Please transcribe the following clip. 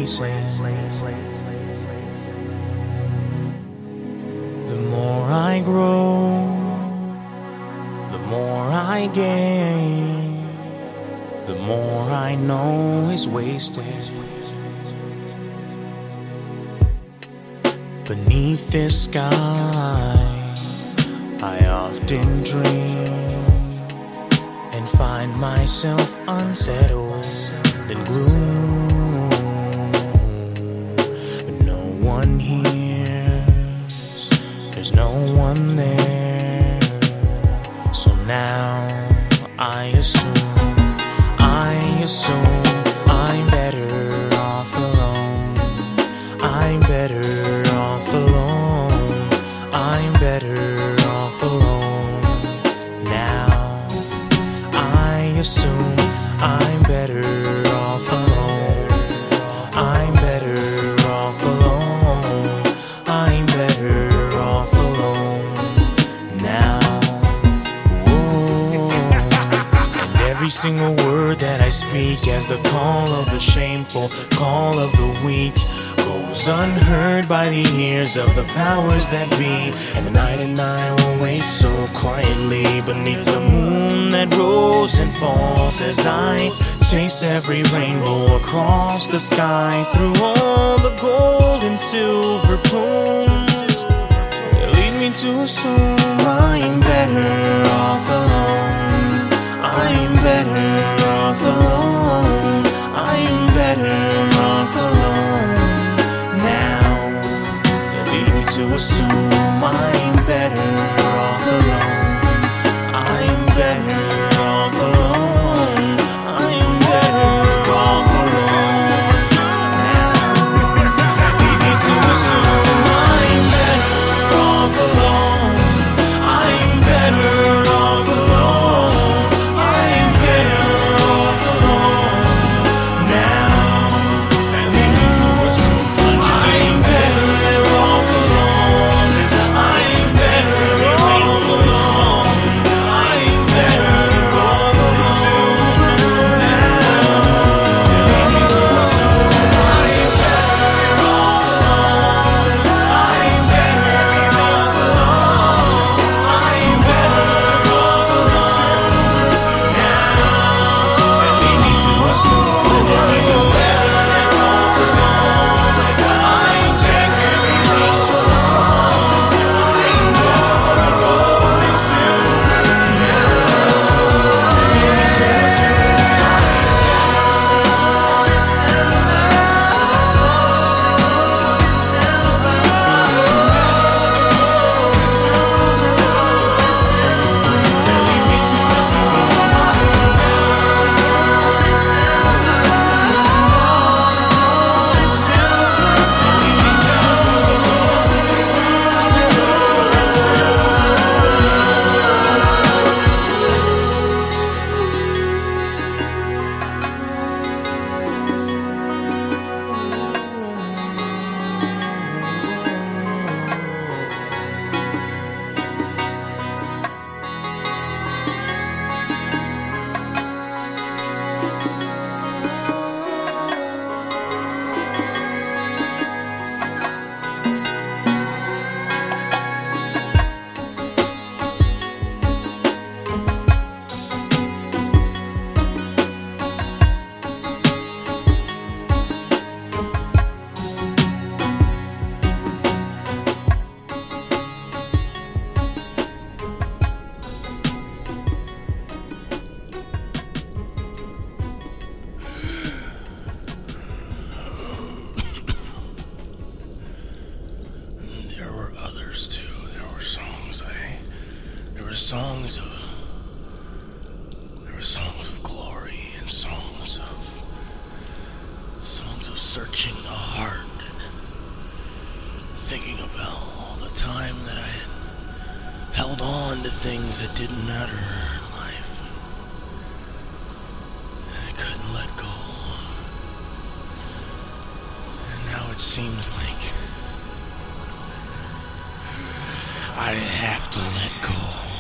wasteland. The more I grow, the more I gain, the more I know is wasted. Beneath this sky, I often dream and find myself unsettled in gloom, but no one hears, there's no one there. So now I assume I'm better off alone. I'm better off alone. I'm better off alone. Now I assume I'm better off alone. I'm better off alone. I'm better off alone. Now, whoa. And every single word that I speak as the call of the shameful, call of the weak, goes unheard by the ears of the powers that be. And the night and I will wait so quietly beneath the moon that rose and falls as I chase every rainbow across the sky through all the gold and silver plumes that lead me to assume I'm better off alone. I'm better off alone. I'm better off alone. Now they lead me to assume I'm better off alone. I'm better off alone. I'm better off alone. Now they lead me to assume I'm better off alone. I'm better off alone. I'm better off alone. Now they lead me to assume I'm better off alone. I'm better off alone. I'm better off alone. Now they lead me to assume I'm better off alone. I'm better off alone. I'm better off alone. Now they lead me to assume I'm better off alone. I'm better off alone. There were others too. There were songs of glory and songs of searching the heart and thinking about all the time that I had held on to things that didn't matter in life. I couldn't let go. And now it seems like I have to let go.